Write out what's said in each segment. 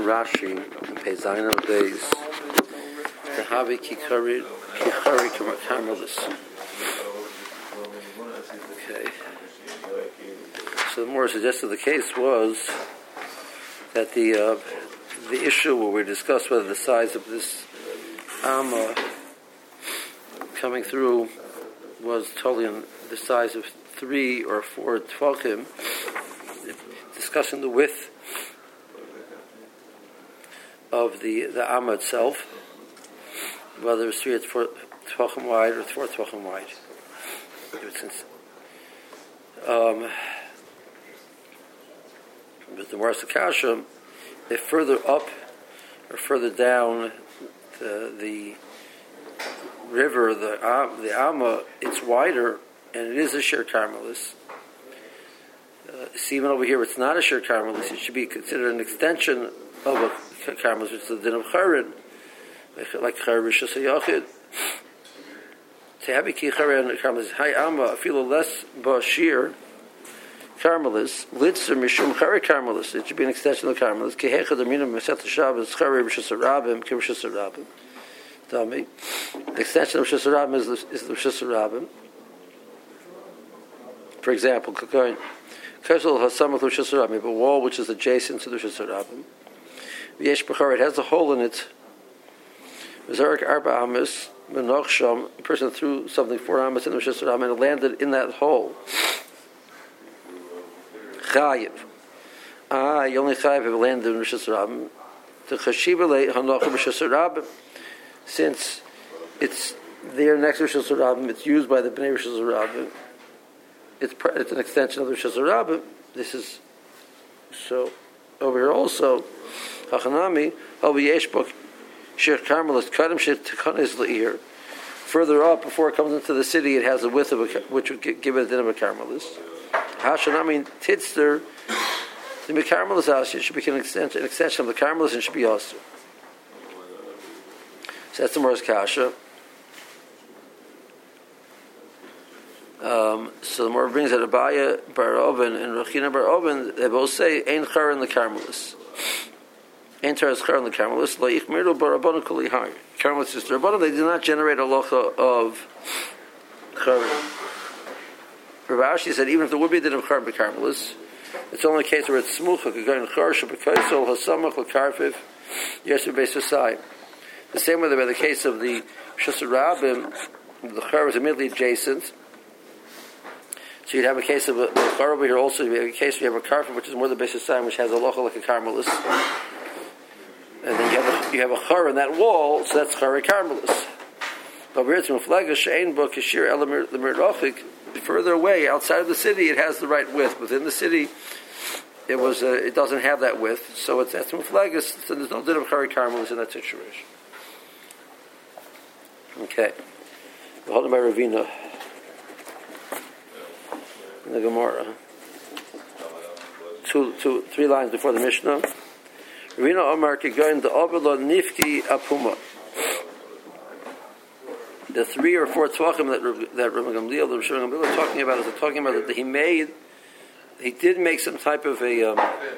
Rashi in Peizayin of days. The Havi Kichari Karmelis. Okay. So the more suggested the case was that the issue where we discussed whether the size of this Amma coming through was totally on the size of 3 or 4 Tvachim, discussing the width of the Amma itself, whether it's 3 or 4 Tvachim wide or 4 Tvachim wide. With the Mars Akasha, if further up or further down the river, the Amma, it's wider, and it is a Shir Carmelis. See, even over here, it's not a Shir Carmelis. It should be considered an extension of a Carmelis, which is the din of Charin, like Charin Rishus HaYachid. Tehabi ki Charin Carmelis, Hai Amma, I feel less Bashir Carmelis, Litzer Mishum Chari Carmelis. It should be an extension of the Carmelis. Kehecha Damina Mesat Shabbos Chari Rishus HaRabim, Rishus HaRabim. Tell me, the extension of Rishus HaRabim is the Rishus HaRabim. For example, Kakain Kesel Hasamach Rishus HaRabim, a wall which is adjacent to the Rishus HaRabim. V'yesh Bechar, it has a hole in it. Zarek Arba Amis, Menoch Sham, a person threw something 4 Amis in the Rishus HaRabim and it landed in that hole. Chayiv. You only chayiv if it landed in Rishus HaRabim. The Chashiva Le Hanoch Rishus HaRabim. Since it's there next to Rishus HaRabim, it's used by the Bnei Rishus HaRabim. It's an extension of the Rishus HaRabim. This is so. Over here also, Hachanami Halvi Yeshbok Shir Carmelis Kadam Shir Tekanis Le'ir. Further up, before it comes into the city, it has a width of which would give it a din of a Carmelis. Hashanami Titzter the Carmelis Asya should become an extension of the Carmelis and should be also. So that's the Morris Kasha. So the more brings that Abaya Bar Oven and Rechina Bar Oven, they both say Ein Char in the Carmelis. Ein Char is Char in the Carmelis. Laich Mirdo Bar Rabbanon Kuli Har. Carmelis is the Rabbanon. They do not generate a locha of Char. Rav Ashi said even if there would be a din of Char in the Carmelis, it's only a case where it's smucha. Kagayin Char Shabakaisol Hasamach Lakarfiv Yeshu Beisasai. The same way by the case of the Rishus HaRabim, the Char is immediately adjacent. So you'd have a case of a Char over here also. You have a case where you have a Karfa, which is more than Beis Yisayim, which has a locha like a Carmelis. And then you have a Char in that wall, so that's Char Carmelis. Further away, outside of the city, it has the right width. Within the city, it doesn't have that width. So it's Muflagus, so there's no din of Char Carmelis in that situation. Okay. We'll hold on by Ravina in the Gemara. 3 lines before the Mishnah. Ravina Omar Kigayin the Obelo Nifki Apuma. The 3 or 4 Tvachim that Rabbi Gamliel, the Rishon Gamliel are talking about is they're talking about that he did make some type of a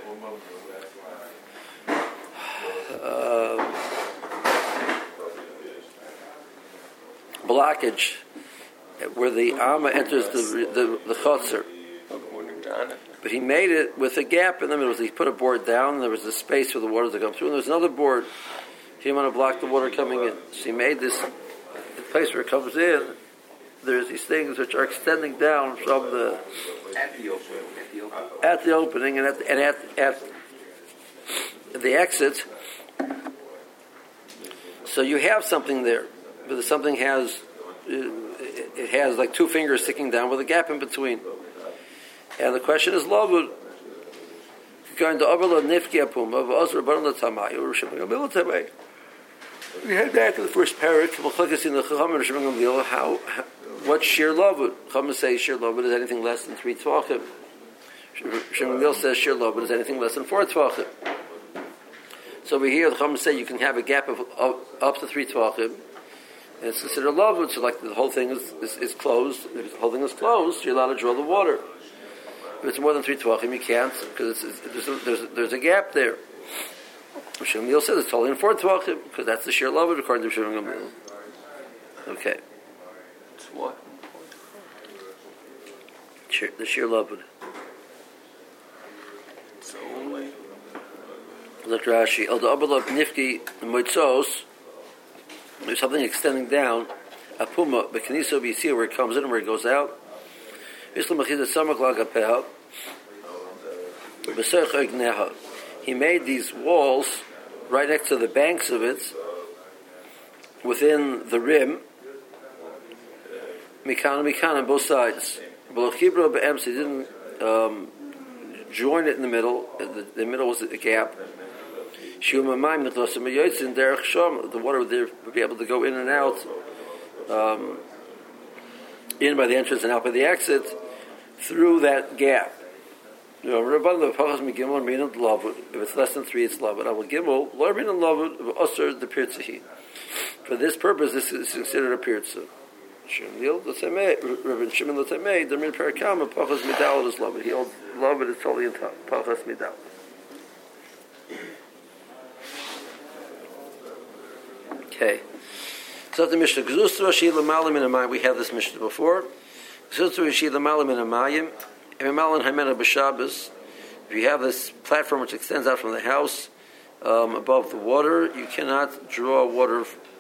blockage where the Amma enters the Chotzer. But he made it with a gap in the middle. He put a board down, and there was a space for the water to come through, and there was another board. He didn't want to block the water coming in. So he made this the place where it comes in. There's these things which are extending down from the at the opening and at the exit. So you have something there, but something has like 2 fingers sticking down with a gap in between. And the question is, Lavud, going to Avala Nifki Apum, of Azra Barna Tamay, or Shemagam Tamay. We head back to the first parak, in the Chacham, how what Shir Lavud? Chacham says Shir Lavud is anything less than 3 Tvachim. Shemagam says Shir Lavud is anything less than 4 Tvachim. So over here, the Chacham say you can have a gap of up to 3 Tvachim. And it's considered lavud, so like the whole thing is closed. If the whole thing is closed, you're allowed to draw the water. If it's more than 3 tvachim, you can't, because there's a gap there. Shimon Gamliel says it's totally in 4 tvachim because that's the sheer lavud according to Shimon Gamliel. Okay. It's what? The sheer lavud. So only. Look Rashi. El da'abalov nifki moitzos. There's something extending down. Apuma bekaniso b'yisir where it comes in and where it goes out. Islam machida samak lagapeha. B'serch egneha. He made these walls right next to the banks of it, within the rim. Mikan on both sides. B'lochibro be'ems. He didn't join it in the middle. The middle was a gap. The water would be able to go in and out, in by the entrance and out by the exit, through that gap. If it's less than 3, it's lavud. For this purpose, this is considered a pirtza. Rabbi Shimon L'Tamei, the min perakam, pachas midal is lavud. He holds lavud is totally in pachas midal. Okay. So the Mishnah Gzustra Shila Malim in Amayim. We had this Mishnah before. Gzustra Shila Malim in Amayim. Imamalin Haimena B'Shabbos. If you have this platform which extends out from the house above the water, you cannot draw water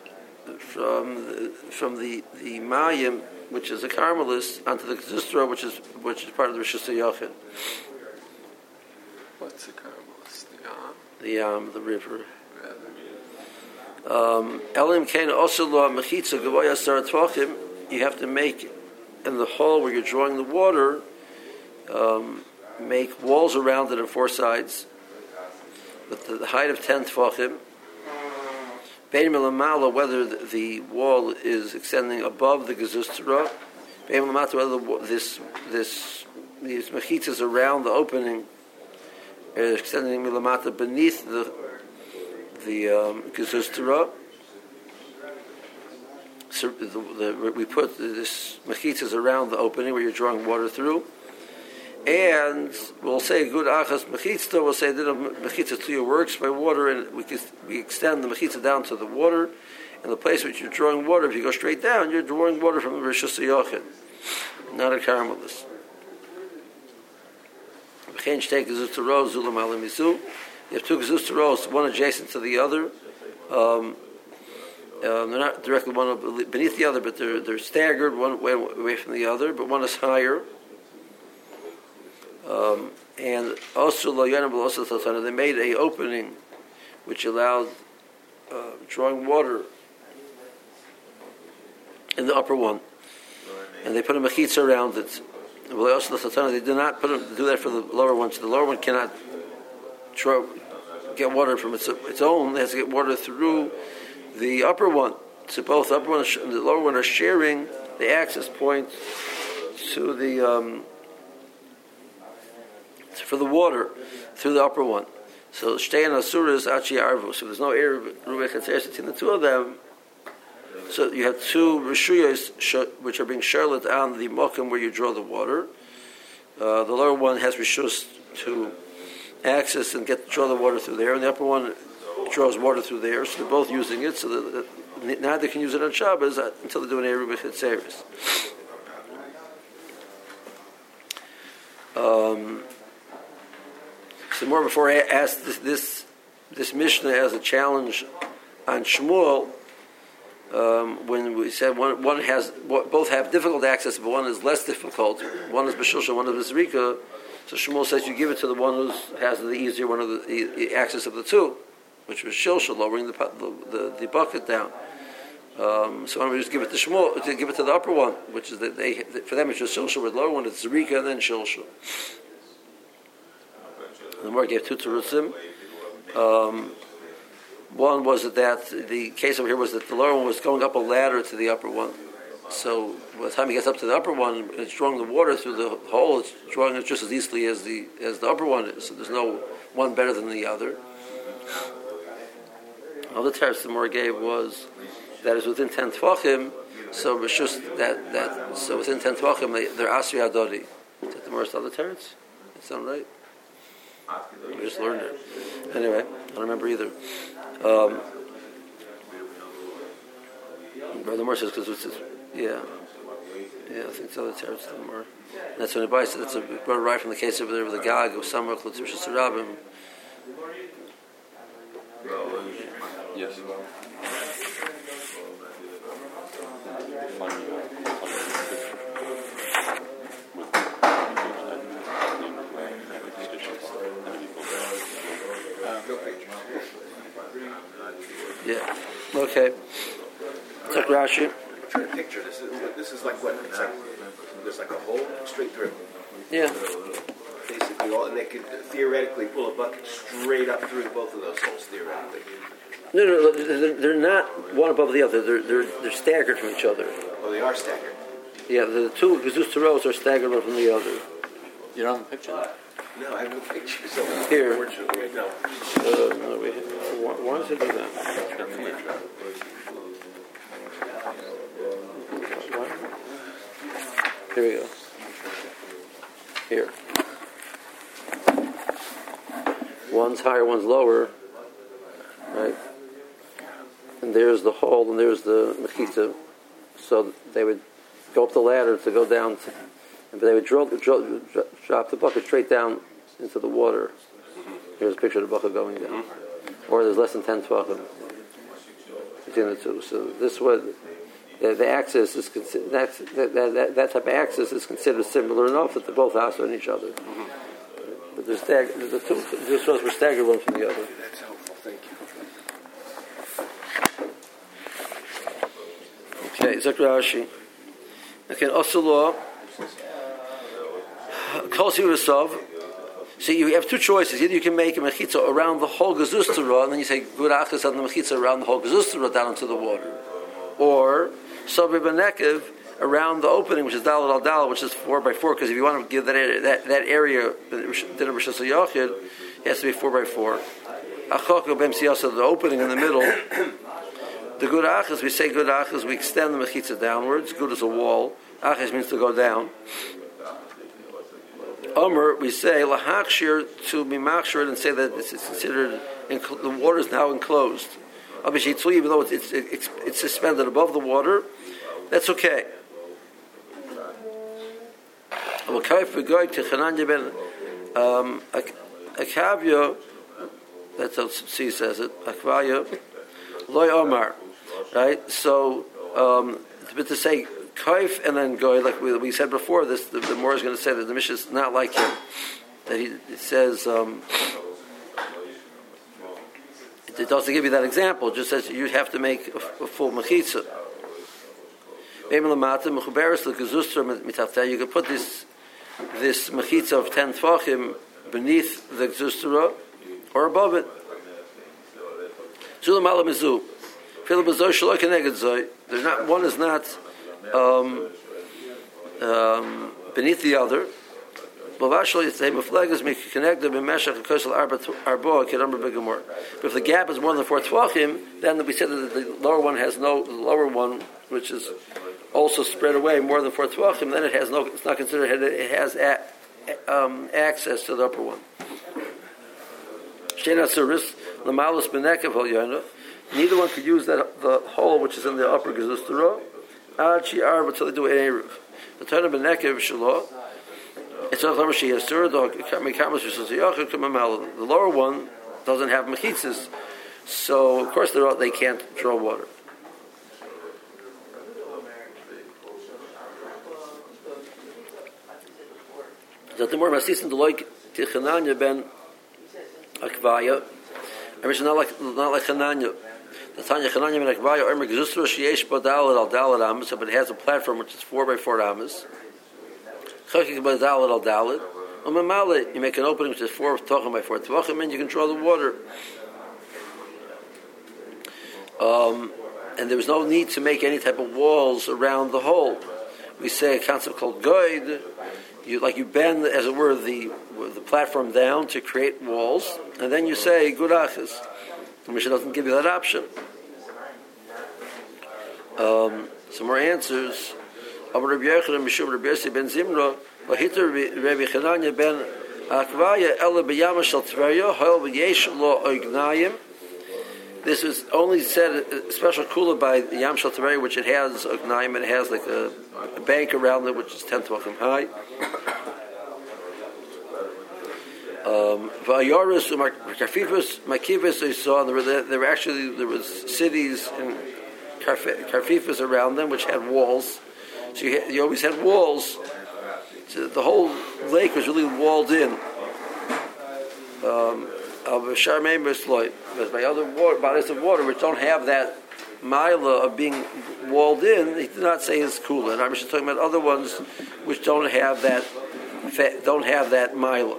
from the Mayim, which is a Carmelis, onto the Gzustra, which is part of the Rishus HaYachid. What's the Carmelis? The river. Elim Kain also law mechitza gavoya sar tvachim. You have to make in the hole where you're drawing the water, make walls around it on 4 sides, with the height of 10 tvachim. Bein milamala, whether the wall is extending above the gezustra. Bein milamata, whether these mechitzas around the opening are extending milamata beneath the gezustra. So we put this mechitzas around the opening where you're drawing water through, and we'll say good achas mechitzah. We'll say that mechitzah to your works by water, and we extend the mechitzah down to the water, and the place which you're drawing water. If you go straight down, you're drawing water from the Rishus HaYachid, not a Carmelis. You have 2 gezustos, one adjacent to the other. They're not directly one beneath the other, but they're staggered one away from the other, but one is higher. And also, they made an opening which allowed drawing water in the upper one, and they put a mechitza around it. They did not do that for the lower one, so the lower one cannot get water from its own. It has to get water through the upper one. So both the upper one and the lower one are sharing the access point to the for the water through the upper one. So shtei and asuras achi arvu. So there's no air between the 2 of them. So you have 2 rishuyos which are being charlotte on the mokum where you draw the water. The lower one has rishus to access and draw the water through there, and the upper one draws water through there. So they're both using it. So that neither can use it on Shabbos until they do an Eruv B'Chetzeres. So more before I asked this Mishnah as a challenge on Shmuel, when we said one has both have difficult access, but one is less difficult. One is B'Shulsha, one is B'Zrika. So Shmuel says you give it to the one who has the easier one of the access of the 2, which was Shilsha, lowering the bucket down. So why don't we just give it to Shmuel, to give it to the upper one, which is that for them it's just Shilsha, with the lower one it's Zrika and then Shilsha. The Gemara gave 2 terutzim. One was that the case over here was that the lower one was going up a ladder to the upper one. So by the time he gets up to the upper one, it's drawing the water through the hole. It's drawing it just as easily as the upper one is. So there's no one better than the other. All the teretz the Gemara gave was that is within 10 tvachim. So it's just that so within 10 tvachim they're asri adodi. Is that the Gemara's other teretz? That sound right? We just learned it. Anyway, I don't remember either. Brother Moore says because it's yeah, I think so. That's the more. That's when it buys. That's brought right from the case over there with the Gag of Samar Chutz Rishus Rabim. Yes. Yeah. Okay. Check Rashi. I'm trying to picture this. This is like what? It's like there's like a hole straight through. Yeah. Basically, and they could theoretically pull a bucket straight up through both of those holes. Theoretically. No, they're not one above the other. They're staggered from each other. Oh, they are staggered. Yeah, the two Gezuzah rows are staggered one from the other. You don't have a picture? No, I have no pictures of it. Here. Unfortunately, no. No, why does it do that? Here we go. Here. One's higher, one's lower. Right? And there's the hole, and there's the mechitza. So they would go up the ladder to go down, but they would drop the bucket straight down into the water. Here's a picture of the bucket going down. Or there's less than 10 tvachim between the two. So this would, the axis is that type of axis is considered similar enough that they both house on each other. But the two just were staggered one from the other. That's helpful. Thank you. Okay, Zek Rashi. Okay, Osalo. Kol Sivasov. See, you have two choices. Either you can make a mechitza around the whole Gezustra, and then you say Gurachas on the mechitza around the whole Gezustra down into the water. Or Sabri Benekev around the opening, which is Dalet al Dalet, which is 4x4, because if you want to give that area, dinner Rishus Yachid, it has to be 4x4. Achok Bem Siyasa, the opening in the middle. The Gurachas, we say Gurachas, we extend the mechitza downwards. Gud is a wall. Achas means to go down. Omer, we say lahakshir, to be machshir, and say that it's considered the water is now enclosed. Obviously, even though it's suspended above the water, that's okay. Akavya, that's how C says it. Akvaya loy omar, right? So, but to say kaif and then goy, like we said before, the more is going to say that the Mishnah is not like him. That it says it doesn't give you that example. It just says you have to make a full mechitza. You can put this mechitza of 10 tvachim beneath the gzustra or above it. They're not. One is not beneath the other. But if the gap is more than 4 tvachim, then we said that the lower one has no. The lower one, which is also spread away more than 4 tvachim, then it has no. It's not considered. It has access to the upper one. Neither one could use the hole which is in the upper gezustra. Until they do an eruv. The Torah benekev shelo. It's not the lower one doesn't have mechitzas, so of course they can't draw water. That the more masisim the like Tichananya ben Akvaya, and it's not like Chananya. The Tanya Chananya ben Akvaya or Megzusra sheyesh badal al dalad amas, but it has a platform which is 4x4 amas. You make an opening which is 4 tvachim by 4 tvachim, and you can draw the water. And there was no need to make any type of walls around the hole. We say a concept called goyd. You bend, as it were, the platform down to create walls, and then you say gurachas. The Mishnah doesn't give you that option. Some more answers. Rabbi Yochanan Mishum Rabbi Yossi ben Zimra, Lahiter Rabbi Chananya ben Akvaya ela b'yama shel Tveria hol v'yesh lo ognayim. This is only said a special kula by Yam Shel Tveria, which it has ognayim, and it has like a bank around it, which is 10 tefachim high. Va'ayoris Karfifus Makifus. They saw there was cities in Karfifus around them which had walls. So you always had walls. So the whole lake was really walled in. But by other bodies of water which don't have that mila of being walled in, he did not say his kula. And I'm just talking about other ones which don't have that mila.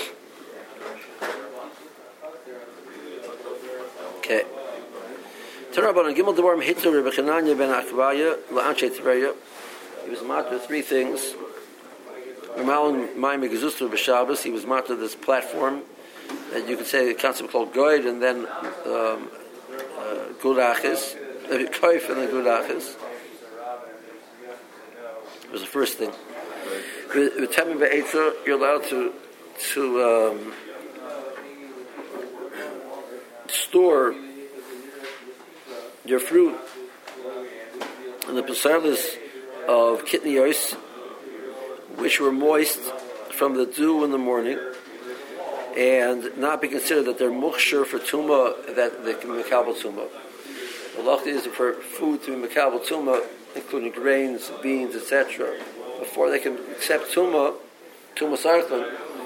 Okay. Terabanan Gimel Devarim Hitler Rebbe Chananya ben Akvaya la'anshe Tveria. He was matter three things. Mamalin Mayim Gezuster b'Shabbos. He was matter this platform that you could say the concept called Goyd, and then Gurachis, Koif, and then Gurachis. It was the first thing. With Temim be'Eitzer, you're allowed to store your fruit in the pesalas of kitniyos, which were moist from the dew in the morning, and not be considered that they're muksher for tumah, that they can be mekabel tumah. The law is for food to be mekabel tumah, including grains, beans, etc. Before they can accept tumah sarchan,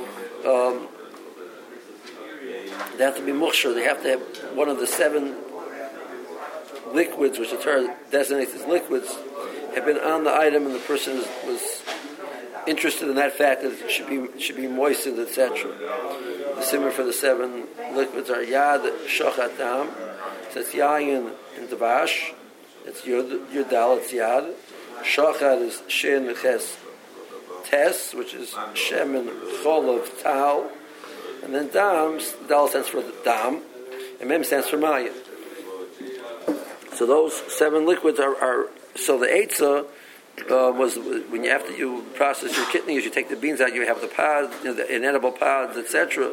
they have to be muksher. They have to have one of the 7 liquids, which the Torah designates as liquids, have been on the item, and the person was interested in that fact that it should be moistened, etc. The simmer for the 7 liquids are yad, shochat, dam. So it's yayin and davash. It's yud dal, it's yad. Shochat is shin ches tes, which is shem and chol of tal. And then dam, dal stands for dam, and mem stands for mayim. So those 7 liquids are so the eitzah was when after you process your kidneys, you take the beans out, you have the pods, the inedible pods, etc.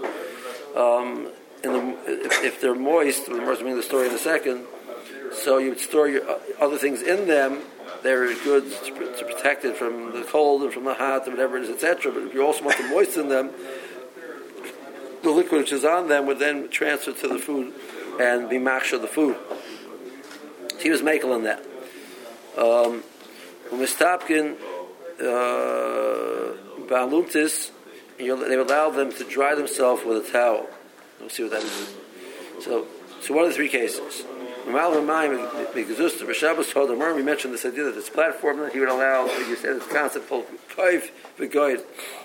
If they're moist, we'll bring the story in a second. So you would store your other things in them. They're good to protect it from the cold and from the hot and whatever it is, etc. But if you also want to moisten them, the liquid which is on them would then transfer to the food and be machshir the food. So he was makel on that. Umistapkin baluntis, they allow them to dry themselves with a towel. We'll see what that is. So what are the 3 cases? We mentioned this idea that this platform that he would allow, you said this concept called koif v'goyd.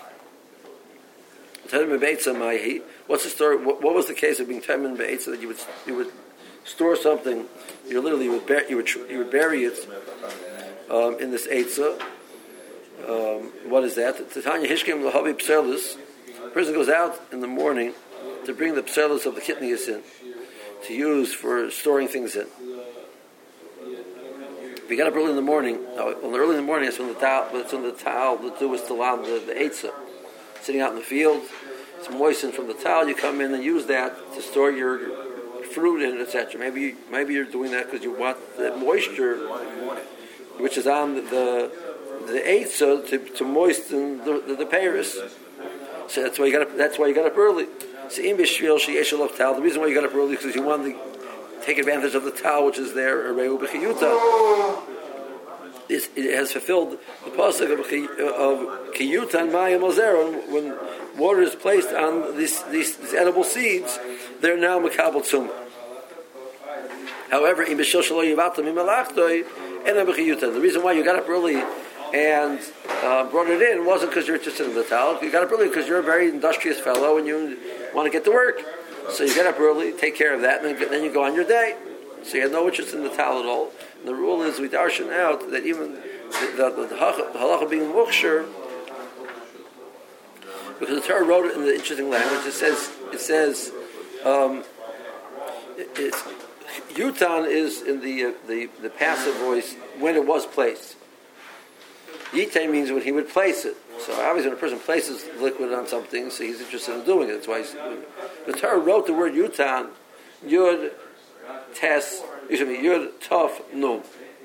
What's the story? What was the case of being temin be'etzah, that you would store something, you would bury it in this eitzah. What is that? Tanya Hishkim Lahavi Pselus. A person goes out in the morning to bring the pselus of the kidneys in, to use for storing things in. If you get up early in the morning, early in the morning it's when the towel, the dew is still on the eitzah. Sitting out in the field, it's moistened from the towel, you come in and use that to store your fruit in, etc. Maybe you're doing that because you want the moisture which is on the eitzah to moisten the peiros. So that's why you got up early. So the reason why you got up early is because you wanted to take advantage of the towel which is there. It has fulfilled the pasuk of kiyuta and mayim ozera. When water is placed on these edible seeds, they're now makabel tumah. However, the reason why you got up early and brought it in wasn't because you're interested in the towel. You got up early because you're a very industrious fellow and you want to get to work. So you get up early, take care of that, and then you go on your day. So you have no interest in the towel at all. And the rule is, we darshan out that even the halacha being muksher, because the Torah wrote it in the interesting language. It says yutan is in the passive voice when it was placed. Yitay means when he would place it. So obviously when a person places liquid on something, so he's interested in doing it. That's why the Torah wrote the word Yutan, Yud, Yud, Tov, Nun.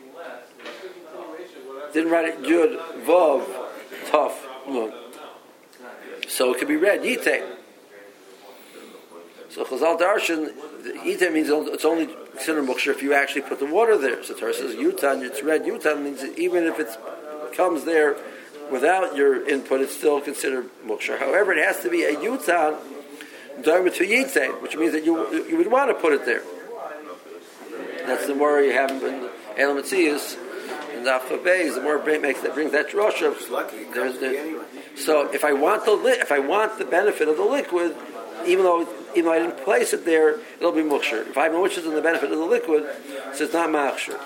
Didn't write it Yud, Vav, Tov, Nun. So it could be read Yiteh. So Chazal Darshan, Yiteh means it's only considered Mukshar if you actually put the water there. So Torah says Yutan, it's read Yutan means that even if it comes there without your input, it's still considered Mukshar. However, it has to be a Yutan, Dharma to Yiteh, which means that you would want to put it there. That's the more you have in Elam Metzias, and the Afabez, the more it brings that drasha. So if I want the benefit of the liquid, even though I didn't place it there, it'll be mukshar. If I have no interest in the benefit of the liquid, so it's not machshar.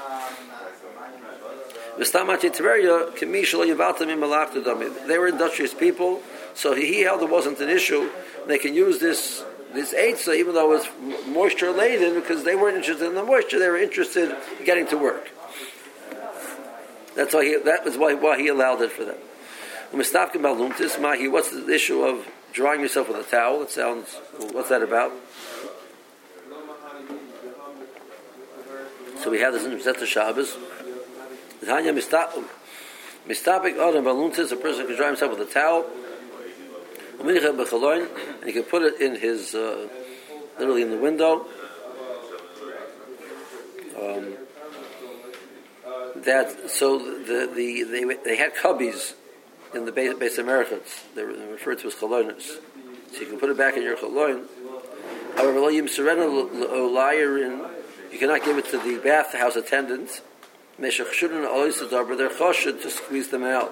They were industrious people, so he held it wasn't an issue. They can use this eitzah, even though it was moisture laden, because they weren't interested in the moisture; they were interested in getting to work. That was why he allowed it for them. What's the issue of drying yourself with a towel? It sounds. What's that about? So we have this in Zeta Shabbos. Tanya mistapik adam baluntis. A person can dry himself with a towel. And he can put it in his, literally in the window. They had cubbies in the base Americans. They were referred to as chalonis. So you can put it back in your chaloin. However, you cannot give it to the bathhouse attendants. They're choshed to squeeze them out.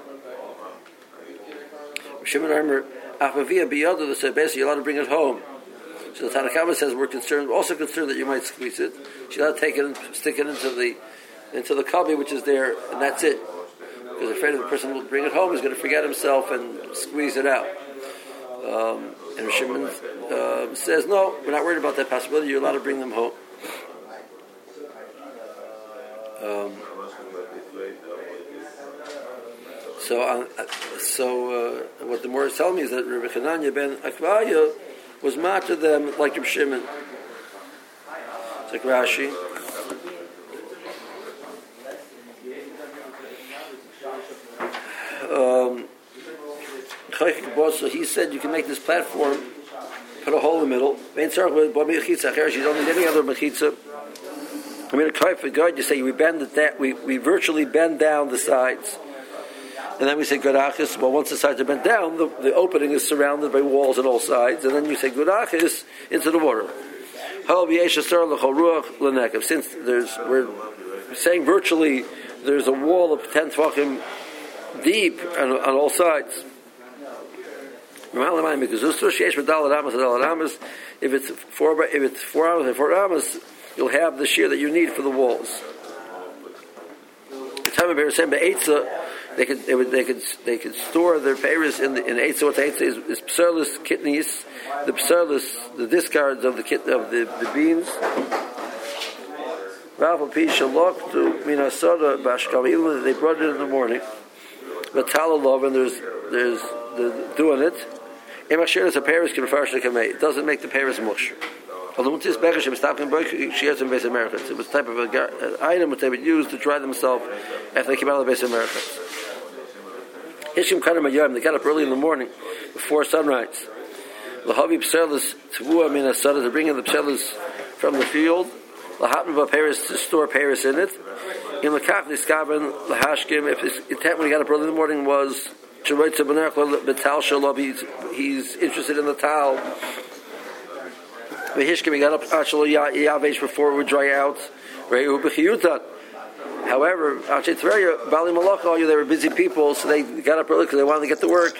Shimon Omer, basically you're allowed to bring it home. So the Tanakama says we're also concerned that you might squeeze it. You're allowed to take it and stick it into the cubby which is there, and that's it. Because afraid of the person who will bring it home is going to forget himself and squeeze it out. And Shimon says, no, we're not worried about that possibility. You're allowed to bring them home. What the Morah is telling me is that Rabbi Chananya ben Akvaya was mad to them like Rabbi Shimon. It's like Rashi. So he said you can make this platform, put a hole in the middle. You don't need any other mechitza. I mean, a kite for God, you say we bend it that we virtually bend down the sides. And then we say Gurachis. Well, once the sides are bent down, the opening is surrounded by walls on all sides. And then you say Gurachis into the water. Since we're saying virtually there's a wall of 10 tefachim deep on all sides. If it's 4 amos and 4 amos, you'll have the shear that you need for the walls. The time of Eitzah, they could store their peiros in Eitzah. What Eitzah is pserlis kidneys, the pserlis, the discards of the beans. They brought it in the morning. But talalov, and there's doing it. It doesn't make the peiros mush. It was type of an item which they would use to dry themselves after they came out of the base Americans. They got up early in the morning before sunrise. To bring in the pselis from the field, to store peiros in it. If his intent when he got up early in the morning was he's interested in the towel. He got up before it would dry out. However, they were busy people, so they got up early because they wanted to get to work.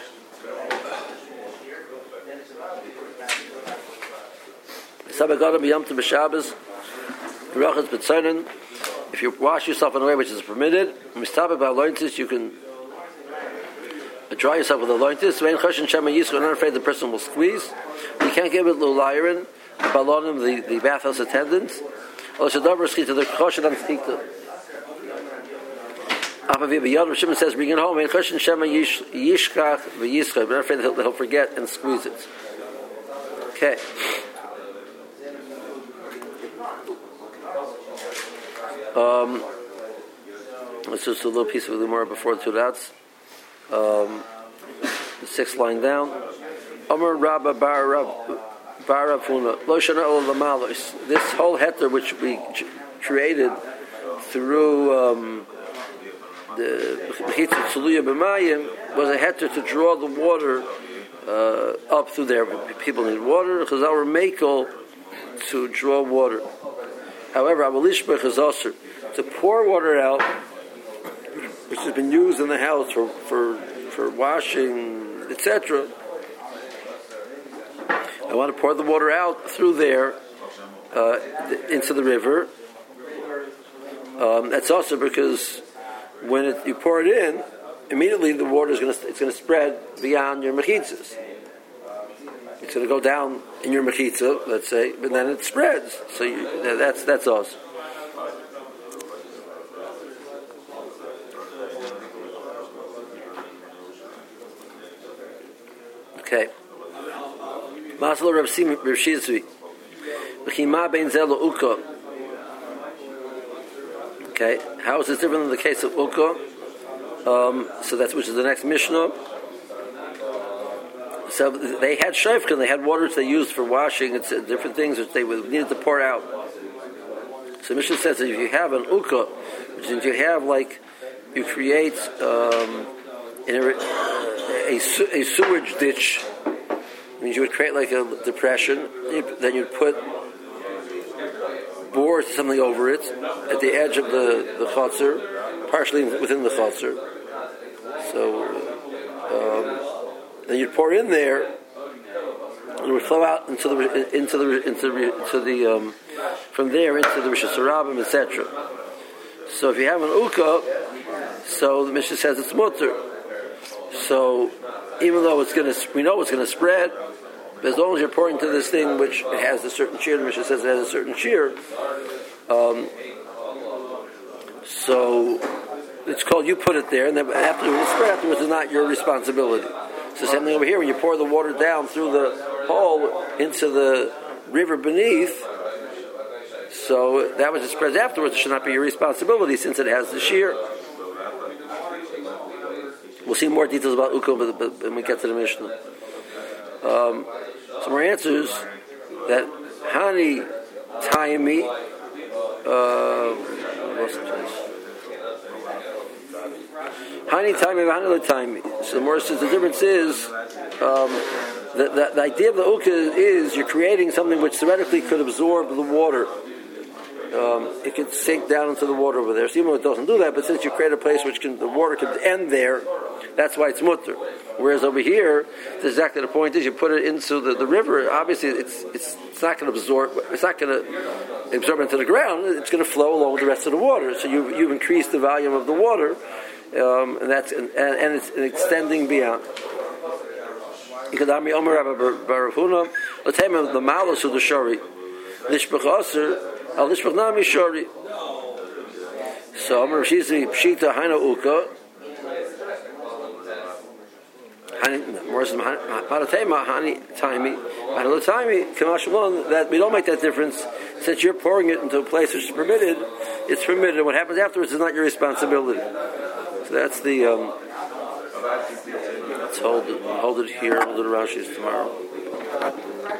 If you wash yourself in a way which is permitted, you can dry yourself with a lointis. You're not afraid the person will squeeze. You can't give it lulayirin, the bathhouse attendants. Shimon says, bring it home. But I'm afraid he'll forget and squeeze it. Okay. Let's just a little piece of the Gemara before the two dots. The sixth line down. Amar Rabba Bar Rafuna Lo Shana Ol Lamalos. This whole heter which we created through the Bechitza Tzuliya B'Mayim was a heter to draw the water up through there. People need water. Chazal were makel to draw water. However, Abalishbech is also to pour water out, which has been used in the house for washing, etc. I want to pour the water out through there into the river. That's also because when you pour it in, immediately the water is going to spread beyond your mechitzas. It's going to go down in your mechitza, let's say, but then it spreads. So that's awesome. Okay. Masala Rav Shizvi. B'chima bein zeh uka. Okay. How is this different than the case of uka? So that's which is the next Mishnah. So they had shayfkin, they had waters they used for washing. It's different things which they needed to pour out. So Mishnah says that if you have an uka, which means you have you create a sewage ditch. It means you would create like a depression. Then you'd put boards or something over it at the edge of the chotzer, partially within the chotzer. So then you'd pour in there, and it would flow out into the from there into the Rishus Harabim, etc. So if you have an uka, so the Mishnah says it's mutter. So even though we know it's going to spread, but as long as you're pouring into this thing which it has a certain shear, the Mishnah says it has a certain shear. So it's called you put it there, and then afterwards, it's not your responsibility. So same thing over here, when you pour the water down through the hole into the river beneath, so that was it spreads afterwards, it should not be your responsibility since it has the shear. We'll see more details about Ukum when we get to the Mishnah. Some more answers that Hani Taimi Hani Taimi Hani Taimi. So the more says the difference is the idea of the Uka is you're creating something which theoretically could absorb the water. It could sink down into the water over there. So even though it doesn't do that, but since you create a place which the water could end there, that's why it's mutter. Whereas over here, that's exactly the point is you put it into the river. Obviously, it's not going to absorb. It's not going to absorb into the ground. It's going to flow along with the rest of the water. So you've increased the volume of the water, and it's extending beyond. Ikadami Omer Rabba Barafuna, Latem the Malos of the Shari, Lishbach Aser. So Amar Shizi Pshita Haina Uka that we don't make that difference since you're pouring it into a place which is permitted. It's permitted, and what happens afterwards is not your responsibility. So that's the let's hold it here. Hold it around. She's tomorrow.